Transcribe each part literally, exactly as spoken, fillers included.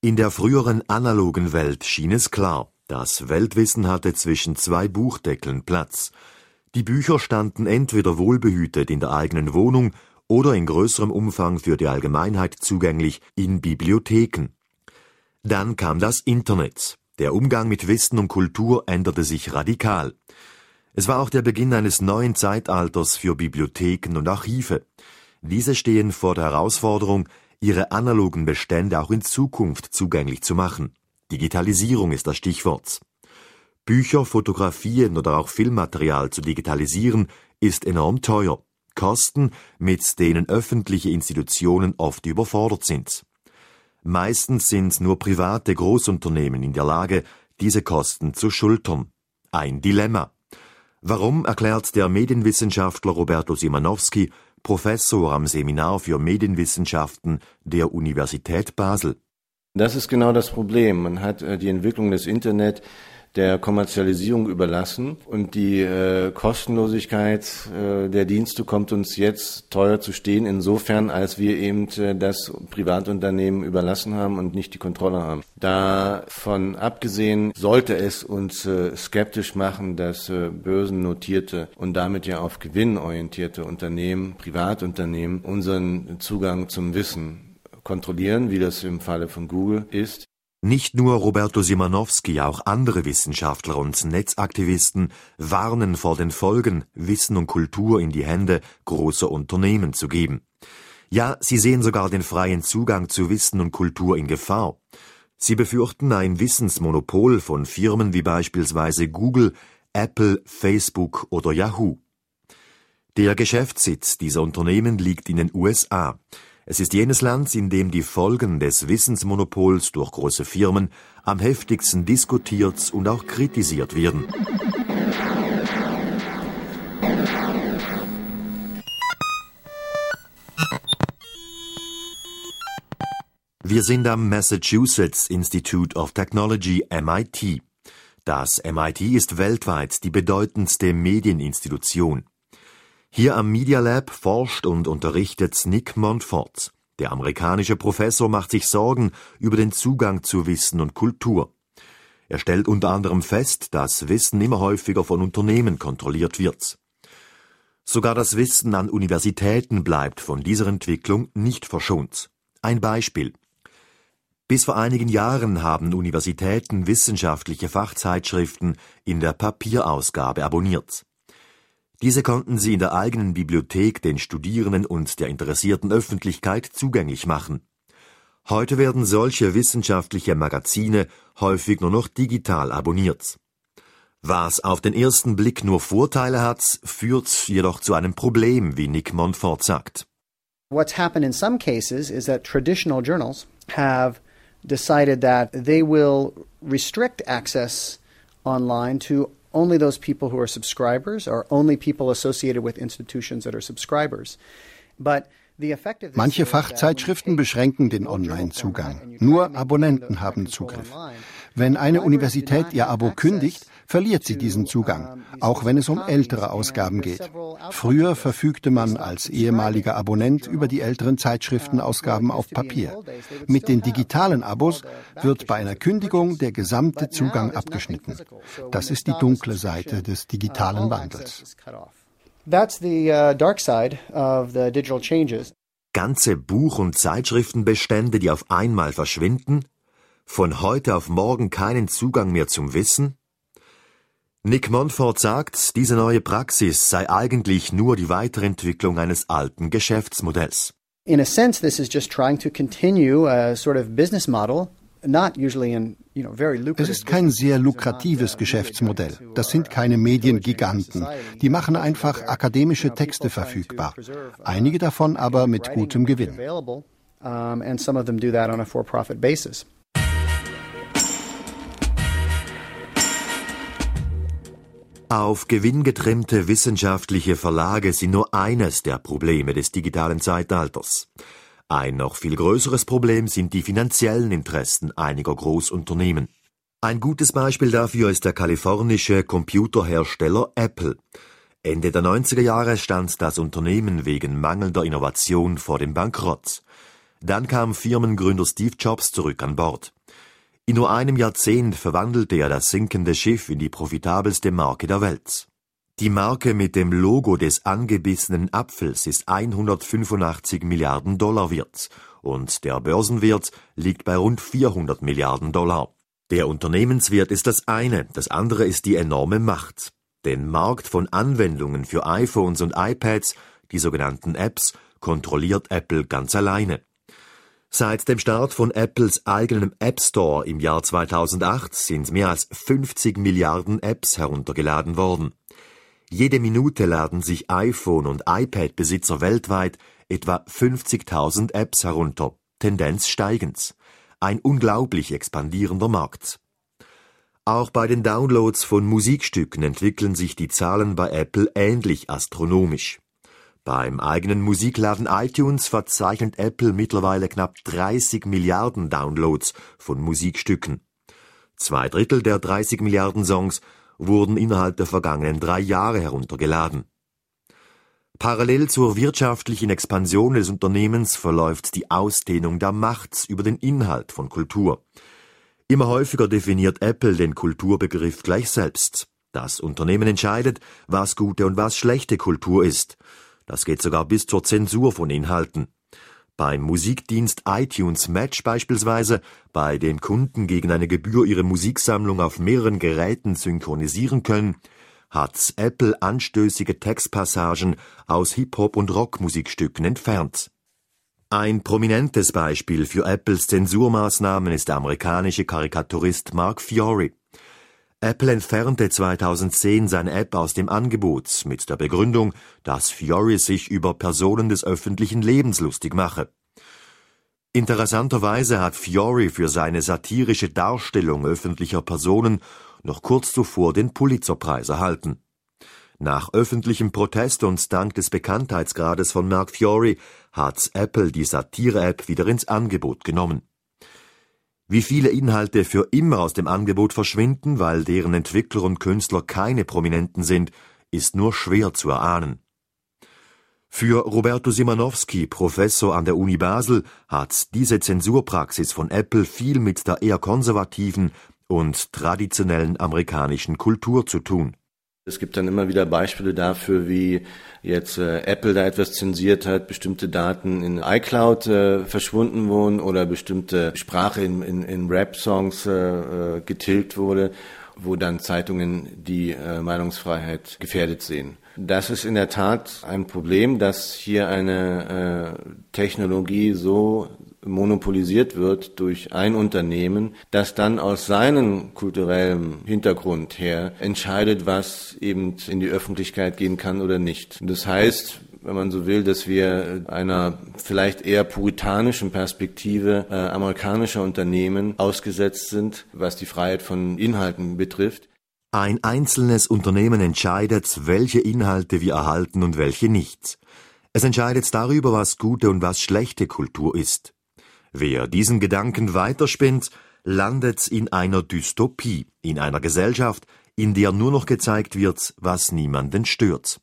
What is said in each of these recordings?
In der früheren analogen Welt schien es klar, das Weltwissen hatte zwischen zwei Buchdeckeln Platz. Die Bücher standen entweder wohlbehütet in der eigenen Wohnung oder in größerem Umfang für die Allgemeinheit zugänglich in Bibliotheken. Dann kam das Internet. Der Umgang mit Wissen und Kultur änderte sich radikal. Es war auch der Beginn eines neuen Zeitalters für Bibliotheken und Archive. Diese stehen vor der Herausforderung, ihre analogen Bestände auch in Zukunft zugänglich zu machen. Digitalisierung ist das Stichwort. Bücher, Fotografien oder auch Filmmaterial zu digitalisieren, ist enorm teuer. Kosten, mit denen öffentliche Institutionen oft überfordert sind. Meistens sind nur private Großunternehmen in der Lage, diese Kosten zu schultern. Ein Dilemma. Warum, erklärt der Medienwissenschaftler Roberto Szymanowski, Professor am Seminar für Medienwissenschaften der Universität Basel. Das ist genau das Problem. Man hat äh, die Entwicklung des Internet der Kommerzialisierung überlassen und die äh, Kostenlosigkeit äh, der Dienste kommt uns jetzt teuer zu stehen, insofern als wir eben äh, das Privatunternehmen überlassen haben und nicht die Kontrolle haben. Davon abgesehen sollte es uns äh, skeptisch machen, dass äh, börsennotierte und damit ja auf Gewinn orientierte Unternehmen, Privatunternehmen, unseren Zugang zum Wissen kontrollieren, wie das im Falle von Google ist. Nicht nur Roberto Szymanowski, auch andere Wissenschaftler und Netzaktivisten warnen vor den Folgen, Wissen und Kultur in die Hände großer Unternehmen zu geben. Ja, sie sehen sogar den freien Zugang zu Wissen und Kultur in Gefahr. Sie befürchten ein Wissensmonopol von Firmen wie beispielsweise Google, Apple, Facebook oder Yahoo. Der Geschäftssitz dieser Unternehmen liegt in den U S A. Es ist jenes Land, in dem die Folgen des Wissensmonopols durch große Firmen am heftigsten diskutiert und auch kritisiert werden. Wir sind am Massachusetts Institute of Technology, M I T. Das M I T ist weltweit die bedeutendste Medieninstitution. Hier am Media Lab forscht und unterrichtet Nick Montfort. Der amerikanische Professor macht sich Sorgen über den Zugang zu Wissen und Kultur. Er stellt unter anderem fest, dass Wissen immer häufiger von Unternehmen kontrolliert wird. Sogar das Wissen an Universitäten bleibt von dieser Entwicklung nicht verschont. Ein Beispiel. Bis vor einigen Jahren haben Universitäten wissenschaftliche Fachzeitschriften in der Papierausgabe abonniert. Diese konnten sie in der eigenen Bibliothek den Studierenden und der interessierten Öffentlichkeit zugänglich machen. Heute werden solche wissenschaftliche Magazine häufig nur noch digital abonniert. Was auf den ersten Blick nur Vorteile hat, führt jedoch zu einem Problem, wie Nick Montfort sagt. What's happened in some cases is that traditional journals have decided that they will restrict access online to only those people who are subscribers or only people associated with institutions that are subscribers. But Manche Fachzeitschriften beschränken den Online-Zugang. Nur Abonnenten haben Zugriff. Wenn eine Universität ihr Abo kündigt, verliert sie diesen Zugang, auch wenn es um ältere Ausgaben geht. Früher verfügte man als ehemaliger Abonnent über die älteren Zeitschriftenausgaben auf Papier. Mit den digitalen Abos wird bei einer Kündigung der gesamte Zugang abgeschnitten. Das ist die dunkle Seite des digitalen Wandels. That's the uh, dark side of the digital changes. Ganze Buch- und Zeitschriftenbestände, die auf einmal verschwinden? Von heute auf morgen keinen Zugang mehr zum Wissen? Nick Montfort sagt, diese neue Praxis sei eigentlich nur die Weiterentwicklung eines alten Geschäftsmodells. In a sense, this is just trying to continue a sort of business model. Es ist kein sehr lukratives Geschäftsmodell. Das sind keine Mediengiganten. Die machen einfach akademische Texte verfügbar. Einige davon aber mit gutem Gewinn. Auf Gewinn getrimmte wissenschaftliche Verlage sind nur eines der Probleme des digitalen Zeitalters. Ein noch viel größeres Problem sind die finanziellen Interessen einiger Großunternehmen. Ein gutes Beispiel dafür ist der kalifornische Computerhersteller Apple. Ende der neunziger Jahre stand das Unternehmen wegen mangelnder Innovation vor dem Bankrott. Dann kam Firmengründer Steve Jobs zurück an Bord. In nur einem Jahrzehnt verwandelte er das sinkende Schiff in die profitabelste Marke der Welt. Die Marke mit dem Logo des angebissenen Apfels ist hundertfünfundachtzig Milliarden Dollar wert und der Börsenwert liegt bei rund vierhundert Milliarden Dollar. Der Unternehmenswert ist das eine, das andere ist die enorme Macht. Den Markt von Anwendungen für iPhones und iPads, die sogenannten Apps, kontrolliert Apple ganz alleine. Seit dem Start von Apples eigenem App Store im Jahr zweitausendacht sind mehr als fünfzig Milliarden Apps heruntergeladen worden. Jede Minute laden sich iPhone- und iPad-Besitzer weltweit etwa fünfzigtausend Apps herunter, Tendenz steigend. Ein unglaublich expandierender Markt. Auch bei den Downloads von Musikstücken entwickeln sich die Zahlen bei Apple ähnlich astronomisch. Beim eigenen Musikladen iTunes verzeichnet Apple mittlerweile knapp dreißig Milliarden Downloads von Musikstücken. Zwei Drittel der dreißig Milliarden Songs wurden innerhalb der vergangenen drei Jahre heruntergeladen. Parallel zur wirtschaftlichen Expansion des Unternehmens verläuft die Ausdehnung der Macht über den Inhalt von Kultur. Immer häufiger definiert Apple den Kulturbegriff gleich selbst. Das Unternehmen entscheidet, was gute und was schlechte Kultur ist. Das geht sogar bis zur Zensur von Inhalten. Beim Musikdienst iTunes Match beispielsweise, bei dem Kunden gegen eine Gebühr ihre Musiksammlung auf mehreren Geräten synchronisieren können, hat Apple anstößige Textpassagen aus Hip-Hop- und Rockmusikstücken entfernt. Ein prominentes Beispiel für Apples Zensurmaßnahmen ist der amerikanische Karikaturist Mark Fiore. Apple entfernte zweitausendzehn seine App aus dem Angebot mit der Begründung, dass Fiore sich über Personen des öffentlichen Lebens lustig mache. Interessanterweise hat Fiore für seine satirische Darstellung öffentlicher Personen noch kurz zuvor den Pulitzerpreis erhalten. Nach öffentlichem Protest und dank des Bekanntheitsgrades von Mark Fiore hat Apple die Satire-App wieder ins Angebot genommen. Wie viele Inhalte für immer aus dem Angebot verschwinden, weil deren Entwickler und Künstler keine Prominenten sind, ist nur schwer zu erahnen. Für Roberto Simanowski, Professor an der Uni Basel, hat diese Zensurpraxis von Apple viel mit der eher konservativen und traditionellen amerikanischen Kultur zu tun. Es gibt dann immer wieder Beispiele dafür, wie jetzt äh, Apple da etwas zensiert hat, bestimmte Daten in iCloud äh, verschwunden wurden oder bestimmte Sprache in, in, in Rap-Songs äh, getilgt wurde, wo dann Zeitungen die äh, Meinungsfreiheit gefährdet sehen. Das ist in der Tat ein Problem, dass hier eine äh, Technologie so monopolisiert wird durch ein Unternehmen, das dann aus seinem kulturellen Hintergrund her entscheidet, was eben in die Öffentlichkeit gehen kann oder nicht. Das heißt, wenn man so will, dass wir einer vielleicht eher puritanischen Perspektive äh, amerikanischer Unternehmen ausgesetzt sind, was die Freiheit von Inhalten betrifft. Ein einzelnes Unternehmen entscheidet, welche Inhalte wir erhalten und welche nicht. Es entscheidet darüber, was gute und was schlechte Kultur ist. Wer diesen Gedanken weiterspinnt, landet in einer Dystopie, in einer Gesellschaft, in der nur noch gezeigt wird, was niemanden stört.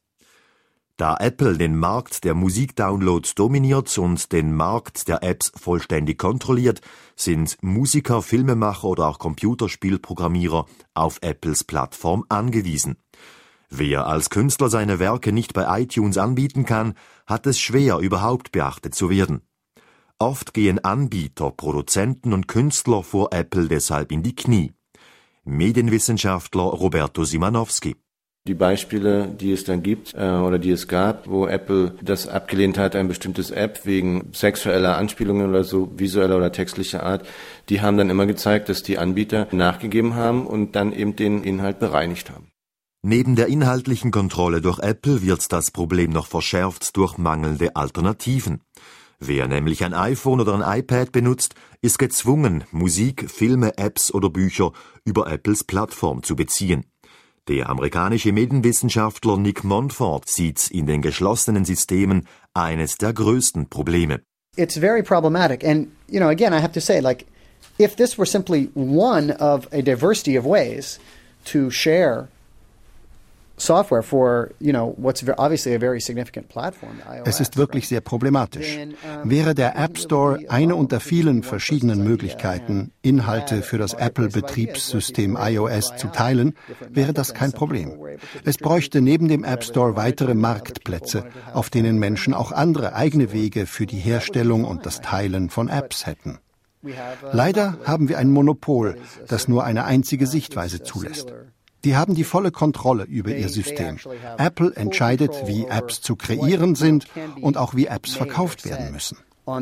Da Apple den Markt der Musikdownloads dominiert und den Markt der Apps vollständig kontrolliert, sind Musiker, Filmemacher oder auch Computerspielprogrammierer auf Apples Plattform angewiesen. Wer als Künstler seine Werke nicht bei iTunes anbieten kann, hat es schwer, überhaupt beachtet zu werden. Oft gehen Anbieter, Produzenten und Künstler vor Apple deshalb in die Knie. Medienwissenschaftler Roberto Simanowski. Die Beispiele, die es dann gibt äh, oder die es gab, wo Apple das abgelehnt hat, ein bestimmtes App wegen sexueller Anspielungen oder so, visueller oder textlicher Art, die haben dann immer gezeigt, dass die Anbieter nachgegeben haben und dann eben den Inhalt bereinigt haben. Neben der inhaltlichen Kontrolle durch Apple wird das Problem noch verschärft durch mangelnde Alternativen. Wer nämlich ein iPhone oder ein iPad benutzt, ist gezwungen, Musik, Filme, Apps oder Bücher über Apples Plattform zu beziehen. Der amerikanische Medienwissenschaftler Nick Montfort sieht in den geschlossenen Systemen eines der größten Probleme. It's very problematic, and you know, again, I have to say, like, if this were simply one of a diversity of ways to share software for, you know, what's obviously a very significant platform, iOS. Es ist wirklich sehr problematisch. Wäre der App Store eine unter vielen verschiedenen Möglichkeiten, Inhalte für das Apple-Betriebssystem iOS zu teilen, wäre das kein Problem. Es bräuchte neben dem App Store weitere Marktplätze, auf denen Menschen auch andere eigene Wege für die Herstellung und das Teilen von Apps hätten. Leider haben wir ein Monopol, das nur eine einzige Sichtweise zulässt. Die haben die volle Kontrolle über ihr System. Apple entscheidet, wie Apps zu kreieren sind und auch wie Apps verkauft werden müssen.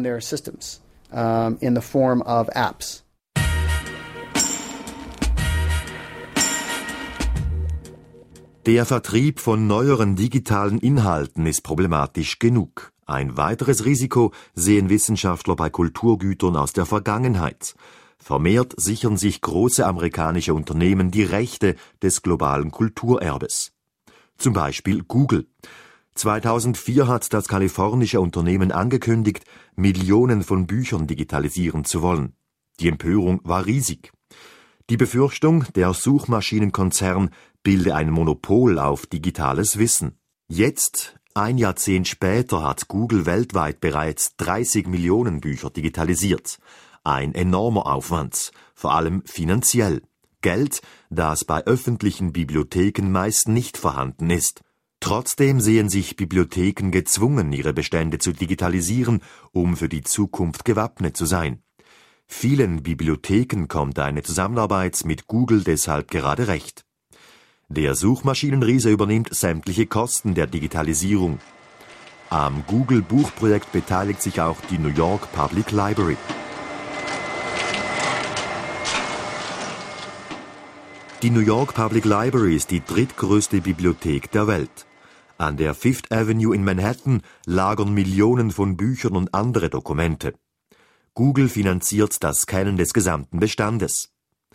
Der Vertrieb von neueren digitalen Inhalten ist problematisch genug. Ein weiteres Risiko sehen Wissenschaftler bei Kulturgütern aus der Vergangenheit. Vermehrt sichern sich große amerikanische Unternehmen die Rechte des globalen Kulturerbes. Zum Beispiel Google. zweitausendvier hat das kalifornische Unternehmen angekündigt, Millionen von Büchern digitalisieren zu wollen. Die Empörung war riesig. Die Befürchtung, der Suchmaschinenkonzern bilde ein Monopol auf digitales Wissen. Jetzt, ein Jahrzehnt später, hat Google weltweit bereits dreißig Millionen Bücher digitalisiert. Ein enormer Aufwand, vor allem finanziell. Geld, das bei öffentlichen Bibliotheken meist nicht vorhanden ist. Trotzdem sehen sich Bibliotheken gezwungen, ihre Bestände zu digitalisieren, um für die Zukunft gewappnet zu sein. Vielen Bibliotheken kommt eine Zusammenarbeit mit Google deshalb gerade recht. Der Suchmaschinenriese übernimmt sämtliche Kosten der Digitalisierung. Am Google-Buchprojekt beteiligt sich auch die New York Public Library. Die New York Public Library ist die drittgrößte Bibliothek der Welt. An der Fifth Avenue in Manhattan lagern Millionen von Büchern und andere Dokumente. Google finanziert das Scannen des gesamten Bestandes.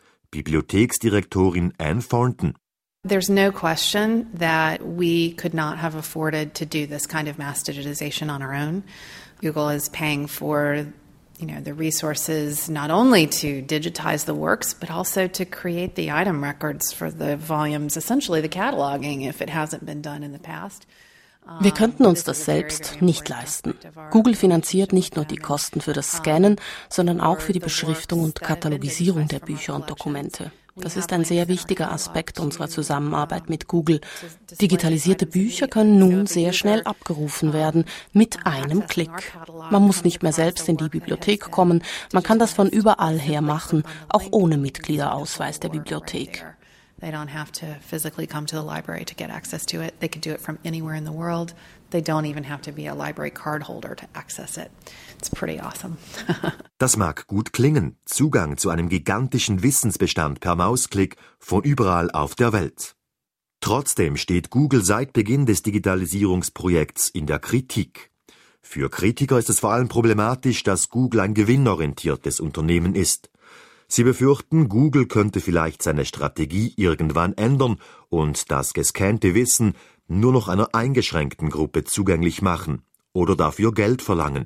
Bibliotheksdirektorin Anne Thornton. There's no question that we could not have afforded to do this kind of mass digitization on our own. Google is paying for, you know, the resources not only to digitize the works, but also to create the item records for the volumes, essentially the cataloging, if it hasn't been done in the past. Wir könnten uns das selbst nicht leisten. Google finanziert nicht nur die Kosten für das Scannen, sondern auch für die Beschriftung und Katalogisierung der Bücher und Dokumente. Das ist ein sehr wichtiger Aspekt unserer Zusammenarbeit mit Google. Digitalisierte Bücher können nun sehr schnell abgerufen werden, mit einem Klick. Man muss nicht mehr selbst in die Bibliothek kommen, man kann das von überall her machen, auch ohne Mitgliederausweis der Bibliothek. They don't have to physically come to the library to get access to it. They can do it from anywhere in the world. They don't even have to be a library card holder to access it. It's pretty awesome. Das mag gut klingen. Zugang zu einem gigantischen Wissensbestand per Mausklick von überall auf der Welt. Trotzdem steht Google seit Beginn des Digitalisierungsprojekts in der Kritik. Für Kritiker ist es vor allem problematisch, dass Google ein gewinnorientiertes Unternehmen ist. Sie befürchten, Google könnte vielleicht seine Strategie irgendwann ändern und das gescannte Wissen nur noch einer eingeschränkten Gruppe zugänglich machen oder dafür Geld verlangen.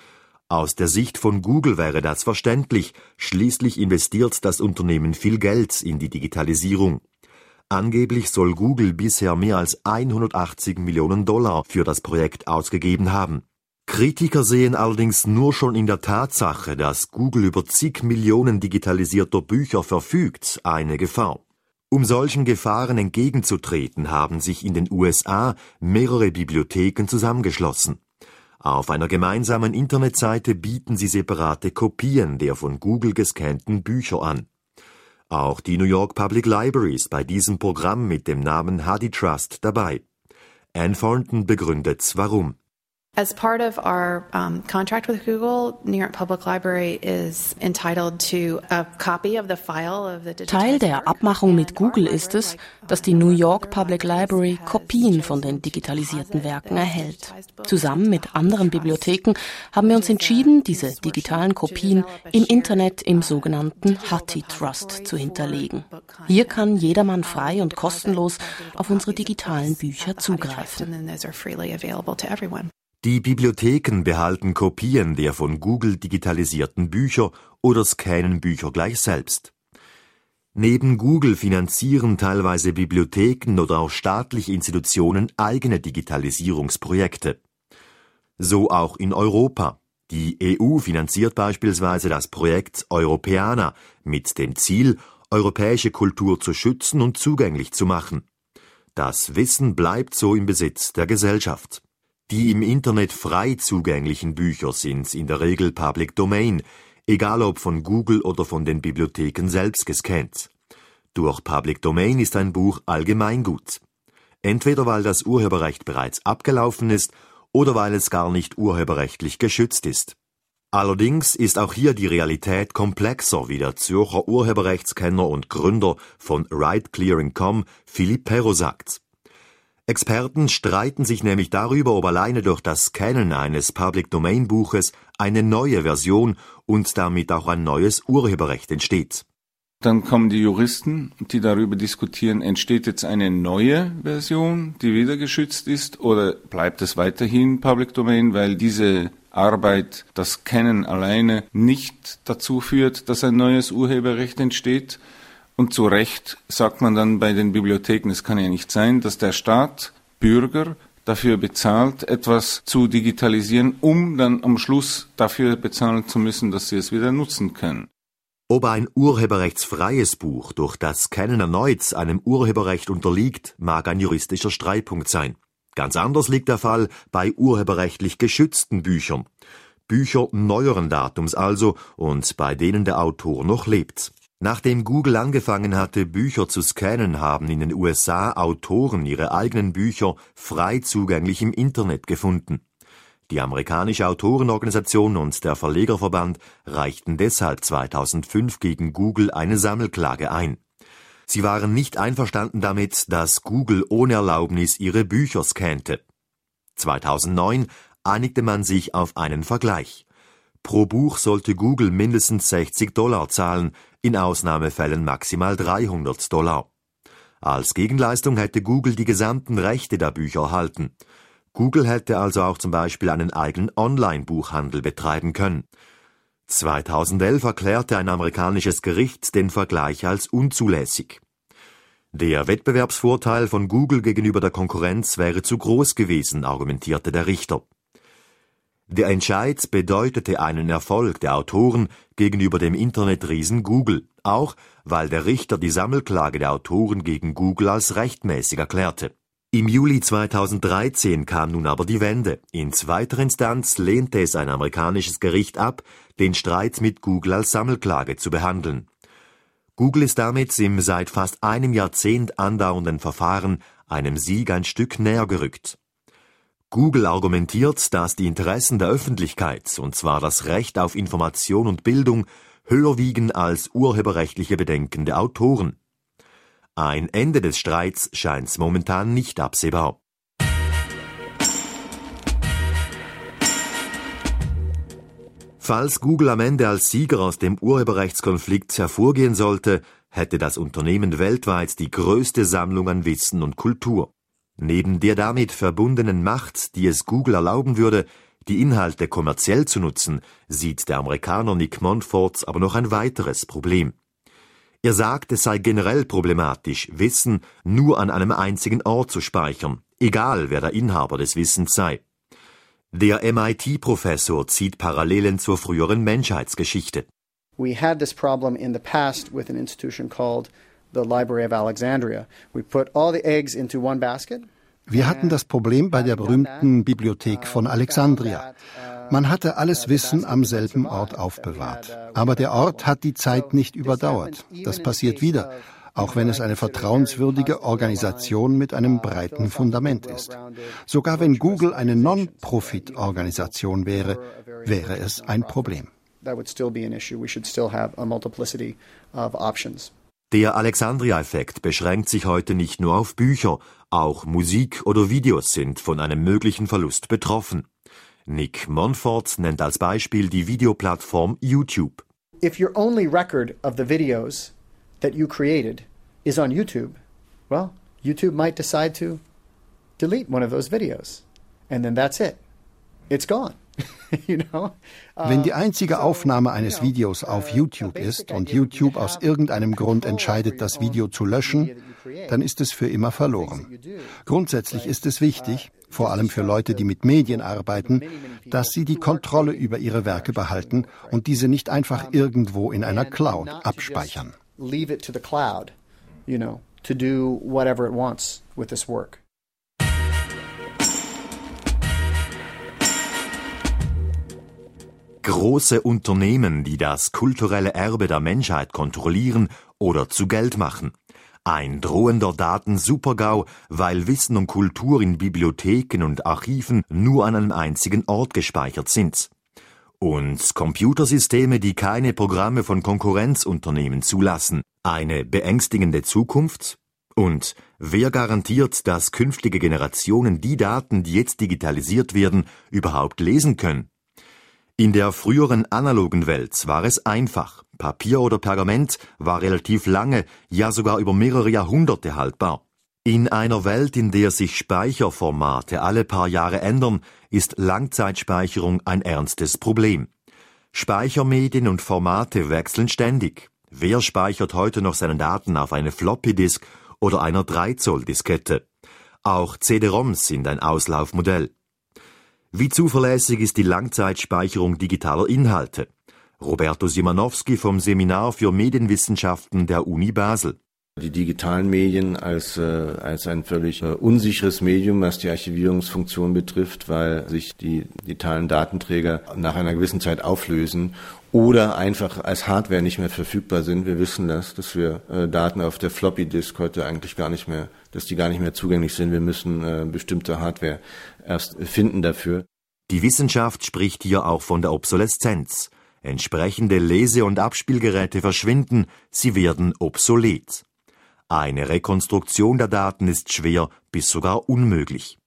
Aus der Sicht von Google wäre das verständlich, schließlich investiert das Unternehmen viel Geld in die Digitalisierung. Angeblich soll Google bisher mehr als hundertachtzig Millionen Dollar für das Projekt ausgegeben haben. Kritiker sehen allerdings nur schon in der Tatsache, dass Google über zig Millionen digitalisierter Bücher verfügt, eine Gefahr. Um solchen Gefahren entgegenzutreten, haben sich in den U S A mehrere Bibliotheken zusammengeschlossen. Auf einer gemeinsamen Internetseite bieten sie separate Kopien der von Google gescannten Bücher an. Auch die New York Public Library ist bei diesem Programm mit dem Namen HathiTrust dabei. Anne Thornton begründet, warum. As part of our um, contract with Google, New York Public Library is entitled to a copy of the file of the digitized Teil der Abmachung mit Google ist es, dass die New York Public Library Kopien von den digitalisierten Werken erhält. Zusammen mit anderen Bibliotheken haben wir uns entschieden, diese digitalen Kopien im Internet im sogenannten HathiTrust zu hinterlegen. Hier kann jedermann frei und kostenlos auf unsere digitalen Bücher zugreifen. Die Bibliotheken behalten Kopien der von Google digitalisierten Bücher oder scannen Bücher gleich selbst. Neben Google finanzieren teilweise Bibliotheken oder auch staatliche Institutionen eigene Digitalisierungsprojekte. So auch in Europa. Die E U finanziert beispielsweise das Projekt Europeana mit dem Ziel, europäische Kultur zu schützen und zugänglich zu machen. Das Wissen bleibt so im Besitz der Gesellschaft. Die im Internet frei zugänglichen Bücher sind in der Regel Public Domain, egal ob von Google oder von den Bibliotheken selbst gescannt. Durch Public Domain ist ein Buch Allgemeingut. Entweder weil das Urheberrecht bereits abgelaufen ist oder weil es gar nicht urheberrechtlich geschützt ist. Allerdings ist auch hier die Realität komplexer, wie der Zürcher Urheberrechtskenner und Gründer von Right Clearing Punkt com, Philipp Perro, sagt. Experten streiten sich nämlich darüber, ob alleine durch das Scannen eines Public-Domain-Buches eine neue Version und damit auch ein neues Urheberrecht entsteht. Dann kommen die Juristen, die darüber diskutieren, entsteht jetzt eine neue Version, die wieder geschützt ist, oder bleibt es weiterhin Public Domain, weil diese Arbeit, das Scannen alleine, nicht dazu führt, dass ein neues Urheberrecht entsteht. Und zu Recht sagt man dann bei den Bibliotheken, es kann ja nicht sein, dass der Staat Bürger dafür bezahlt, etwas zu digitalisieren, um dann am Schluss dafür bezahlen zu müssen, dass sie es wieder nutzen können. Ob ein urheberrechtsfreies Buch durch das Scannen erneut einem Urheberrecht unterliegt, mag ein juristischer Streitpunkt sein. Ganz anders liegt der Fall bei urheberrechtlich geschützten Büchern. Bücher neueren Datums also und bei denen der Autor noch lebt. Nachdem Google angefangen hatte, Bücher zu scannen, haben in den U S A Autoren ihre eigenen Bücher frei zugänglich im Internet gefunden. Die amerikanische Autorenorganisation und der Verlegerverband reichten deshalb zweitausendfünf gegen Google eine Sammelklage ein. Sie waren nicht einverstanden damit, dass Google ohne Erlaubnis ihre Bücher scannte. zweitausendneun einigte man sich auf einen Vergleich. Pro Buch sollte Google mindestens sechzig Dollar zahlen, in Ausnahmefällen maximal dreihundert Dollar. Als Gegenleistung hätte Google die gesamten Rechte der Bücher erhalten. Google hätte also auch zum Beispiel einen eigenen Online-Buchhandel betreiben können. zweitausendelf erklärte ein amerikanisches Gericht den Vergleich als unzulässig. Der Wettbewerbsvorteil von Google gegenüber der Konkurrenz wäre zu groß gewesen, argumentierte der Richter. Der Entscheid bedeutete einen Erfolg der Autoren gegenüber dem Internetriesen Google, auch weil der Richter die Sammelklage der Autoren gegen Google als rechtmäßig erklärte. Im Juli zweitausenddreizehn kam nun aber die Wende. In zweiter Instanz lehnte es ein amerikanisches Gericht ab, den Streit mit Google als Sammelklage zu behandeln. Google ist damit im seit fast einem Jahrzehnt andauernden Verfahren einem Sieg ein Stück näher gerückt. Google argumentiert, dass die Interessen der Öffentlichkeit, und zwar das Recht auf Information und Bildung, höher wiegen als urheberrechtliche Bedenken der Autoren. Ein Ende des Streits scheint momentan nicht absehbar. Falls Google am Ende als Sieger aus dem Urheberrechtskonflikt hervorgehen sollte, hätte das Unternehmen weltweit die größte Sammlung an Wissen und Kultur. Neben der damit verbundenen Macht, die es Google erlauben würde, die Inhalte kommerziell zu nutzen, sieht der Amerikaner Nick Montfort aber noch ein weiteres Problem. Er sagt, es sei generell problematisch, Wissen nur an einem einzigen Ort zu speichern, egal wer der Inhaber des Wissens sei. Der M I T-Professor zieht Parallelen zur früheren Menschheitsgeschichte. We had this problem in the past with an institution called the Library of Alexandria. We put all the eggs into one basket. Wir hatten das Problem bei der berühmten Bibliothek von Alexandria. Man hatte alles Wissen am selben Ort aufbewahrt. Aber der Ort hat die Zeit nicht überdauert. Das passiert wieder, auch wenn es eine vertrauenswürdige Organisation mit einem breiten Fundament ist. Sogar wenn Google eine Non-Profit-Organisation wäre, wäre es ein Problem. Der Alexandria-Effekt beschränkt sich heute nicht nur auf Bücher, auch Musik oder Videos sind von einem möglichen Verlust betroffen. Nick Montfort nennt als Beispiel die Videoplattform YouTube. If your only record of the videos that you created is on YouTube, well, YouTube might decide to delete one of those videos. And then that's it. It's gone. Wenn die einzige Aufnahme eines Videos auf YouTube ist und YouTube aus irgendeinem Grund entscheidet, das Video zu löschen, dann ist es für immer verloren. Grundsätzlich ist es wichtig, vor allem für Leute, die mit Medien arbeiten, dass sie die Kontrolle über ihre Werke behalten und diese nicht einfach irgendwo in einer Cloud abspeichern. Leave it to the cloud, you know, to do whatever it wants with this work. Große Unternehmen, die das kulturelle Erbe der Menschheit kontrollieren oder zu Geld machen. Ein drohender Datensupergau, weil Wissen und Kultur in Bibliotheken und Archiven nur an einem einzigen Ort gespeichert sind. Und Computersysteme, die keine Programme von Konkurrenzunternehmen zulassen. Eine beängstigende Zukunft? Und wer garantiert, dass künftige Generationen die Daten, die jetzt digitalisiert werden, überhaupt lesen können? In der früheren analogen Welt war es einfach. Papier oder Pergament war relativ lange, ja sogar über mehrere Jahrhunderte haltbar. In einer Welt, in der sich Speicherformate alle paar Jahre ändern, ist Langzeitspeicherung ein ernstes Problem. Speichermedien und Formate wechseln ständig. Wer speichert heute noch seine Daten auf eine Floppy-Disk oder einer drei Zoll Diskette? Auch C D-ROMs sind ein Auslaufmodell. Wie zuverlässig ist die Langzeitspeicherung digitaler Inhalte? Roberto Szymanowski vom Seminar für Medienwissenschaften der Uni Basel. Die digitalen Medien als, äh, als ein völlig äh, unsicheres Medium, was die Archivierungsfunktion betrifft, weil sich die digitalen Datenträger nach einer gewissen Zeit auflösen oder einfach als Hardware nicht mehr verfügbar sind. Wir wissen das, dass wir äh, Daten auf der Floppy Disk heute eigentlich gar nicht mehr, dass die gar nicht mehr zugänglich sind. Wir müssen äh, bestimmte Hardware erst finden dafür. Die Wissenschaft spricht hier auch von der Obsoleszenz. Entsprechende Lese- und Abspielgeräte verschwinden, sie werden obsolet. Eine Rekonstruktion der Daten ist schwer bis sogar unmöglich.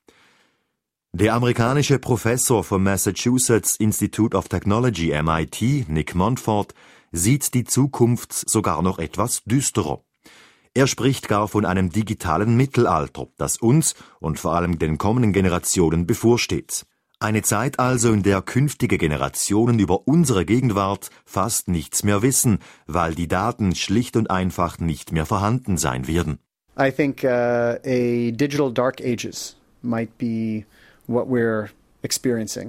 Der amerikanische Professor vom Massachusetts Institute of Technology M I T, Nick Montfort, sieht die Zukunft sogar noch etwas düsterer. Er spricht gar von einem digitalen Mittelalter, das uns und vor allem den kommenden Generationen bevorsteht. Eine Zeit also, in der künftige Generationen über unsere Gegenwart fast nichts mehr wissen, weil die Daten schlicht und einfach nicht mehr vorhanden sein werden. I think uh, a digital dark ages might be what we're experiencing.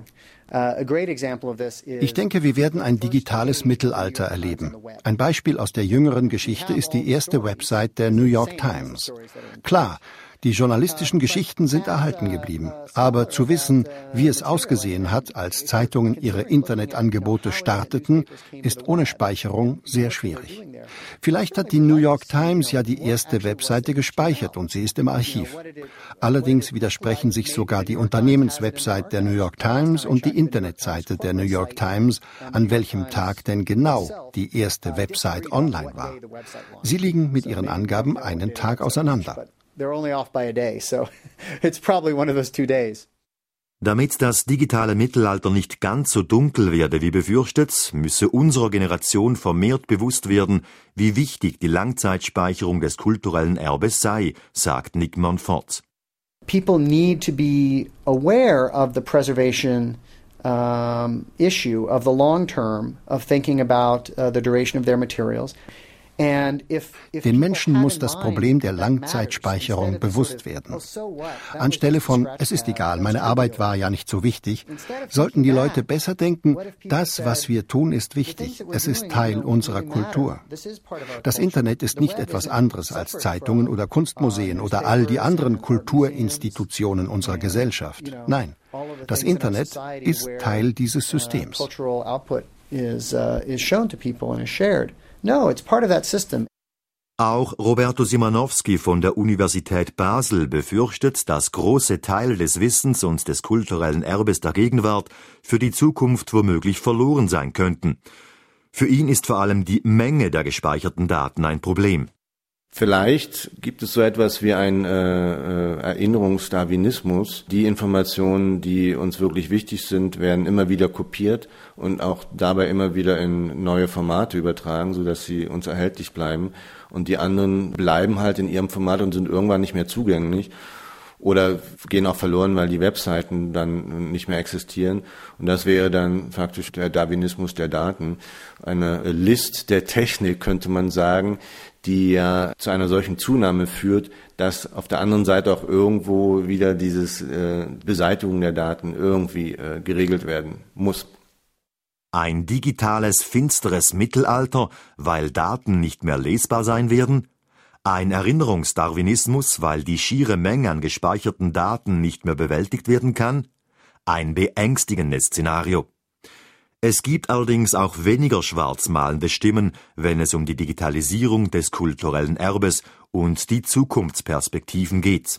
Ich denke, wir werden ein digitales Mittelalter erleben. Ein Beispiel aus der jüngeren Geschichte ist die erste Website der New York Times. Klar, die journalistischen Geschichten sind erhalten geblieben. Aber zu wissen, wie es ausgesehen hat, als Zeitungen ihre Internetangebote starteten, ist ohne Speicherung sehr schwierig. Vielleicht hat die New York Times ja die erste Webseite gespeichert und sie ist im Archiv. Allerdings widersprechen sich sogar die Unternehmenswebsite der New York Times und die Internetseite der New York Times, an welchem Tag denn genau die erste Website online war. Sie liegen mit ihren Angaben einen Tag auseinander. Damit das digitale Mittelalter nicht ganz so dunkel werde wie befürchtet, müsse unserer Generation vermehrt bewusst werden, wie wichtig die Langzeitspeicherung des kulturellen Erbes sei, sagt Nick Montfort. People need to be aware of the preservation um, issue, of the long term, of thinking about uh, the duration of their materials. Den Menschen muss das Problem der Langzeitspeicherung bewusst werden. Anstelle von, es ist egal, meine Arbeit war ja nicht so wichtig, sollten die Leute besser denken, das, was wir tun, ist wichtig. Es ist Teil unserer Kultur. Das Internet ist nicht etwas anderes als Zeitungen oder Kunstmuseen oder all die anderen Kulturinstitutionen unserer Gesellschaft. Nein, das Internet ist Teil dieses Systems. No, it's part of that system. Auch Roberto Szymanowski von der Universität Basel befürchtet, dass große Teile des Wissens und des kulturellen Erbes der Gegenwart für die Zukunft womöglich verloren sein könnten. Für ihn ist vor allem die Menge der gespeicherten Daten ein Problem. Vielleicht gibt es so etwas wie einen äh, Erinnerungsdarwinismus. Die Informationen, die uns wirklich wichtig sind, werden immer wieder kopiert und auch dabei immer wieder in neue Formate übertragen, sodass sie uns erhältlich bleiben. Und die anderen bleiben halt in ihrem Format und sind irgendwann nicht mehr zugänglich. oder gehen auch verloren, weil die Webseiten dann nicht mehr existieren. Und das wäre dann faktisch der Darwinismus der Daten. Eine List der Technik, könnte man sagen, die ja zu einer solchen Zunahme führt, dass auf der anderen Seite auch irgendwo wieder dieses äh, Beseitigung der Daten irgendwie äh, geregelt werden muss. Ein digitales, finsteres Mittelalter, weil Daten nicht mehr lesbar sein werden? Ein Erinnerungsdarwinismus, weil die schiere Menge an gespeicherten Daten nicht mehr bewältigt werden kann? Ein beängstigendes Szenario. Es gibt allerdings auch weniger schwarzmalende Stimmen, wenn es um die Digitalisierung des kulturellen Erbes und die Zukunftsperspektiven geht.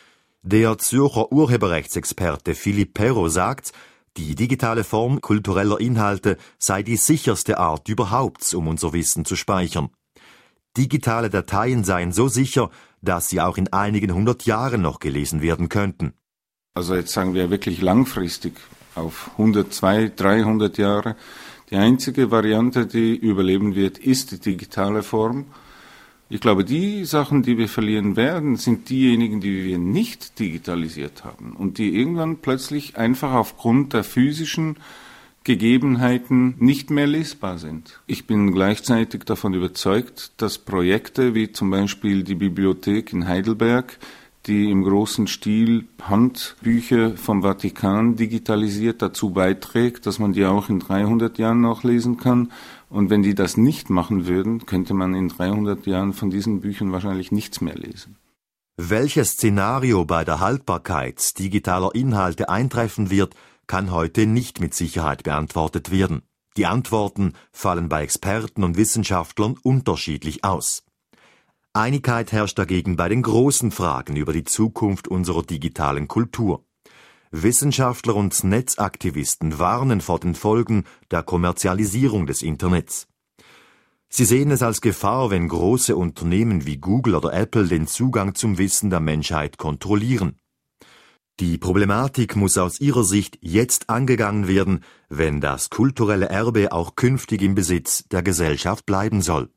Der Zürcher Urheberrechtsexperte Philipp Perro sagt, die digitale Form kultureller Inhalte sei die sicherste Art überhaupt, um unser Wissen zu speichern. Digitale Dateien seien so sicher, dass sie auch in einigen hundert Jahren noch gelesen werden könnten. Also jetzt sagen wir wirklich langfristig, auf hundert, zweihundert, dreihundert Jahre. Die einzige Variante, die überleben wird, ist die digitale Form. Ich glaube, die Sachen, die wir verlieren werden, sind diejenigen, die wir nicht digitalisiert haben und die irgendwann plötzlich einfach aufgrund der physischen Gegebenheiten nicht mehr lesbar sind. Ich bin gleichzeitig davon überzeugt, dass Projekte wie zum Beispiel die Bibliothek in Heidelberg, die im großen Stil Handbücher vom Vatikan digitalisiert, dazu beiträgt, dass man die auch in dreihundert Jahren noch lesen kann. Und wenn die das nicht machen würden, könnte man in dreihundert Jahren von diesen Büchern wahrscheinlich nichts mehr lesen. Welches Szenario bei der Haltbarkeit digitaler Inhalte eintreffen wird, kann heute nicht mit Sicherheit beantwortet werden. Die Antworten fallen bei Experten und Wissenschaftlern unterschiedlich aus. Einigkeit herrscht dagegen bei den großen Fragen über die Zukunft unserer digitalen Kultur. Wissenschaftler und Netzaktivisten warnen vor den Folgen der Kommerzialisierung des Internets. Sie sehen es als Gefahr, wenn große Unternehmen wie Google oder Apple den Zugang zum Wissen der Menschheit kontrollieren. Die Problematik muss aus ihrer Sicht jetzt angegangen werden, wenn das kulturelle Erbe auch künftig im Besitz der Gesellschaft bleiben soll.